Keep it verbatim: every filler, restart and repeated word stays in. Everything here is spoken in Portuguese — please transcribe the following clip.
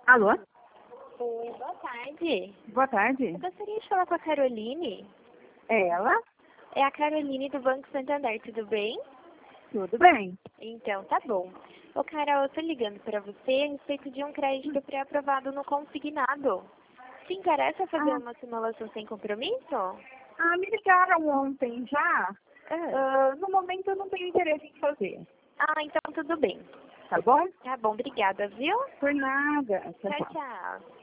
Alô? Oi, boa tarde. Boa tarde. Eu gostaria de falar com a Caroline. É ela? É a Caroline do Banco Santander, tudo bem? Tudo bem. Então, tá bom. Ô, Carol, eu tô ligando pra você a respeito de um crédito pré-aprovado no consignado. Te interessa fazer Ah, uma simulação sem compromisso? ah, me ligaram ontem já. Ah, Ah, no momento eu não tenho interesse em fazer. ah, então tudo bem. Tá bom? Tá bom, obrigada, viu? Por nada. Tchau, Tchau, tchau. tchau.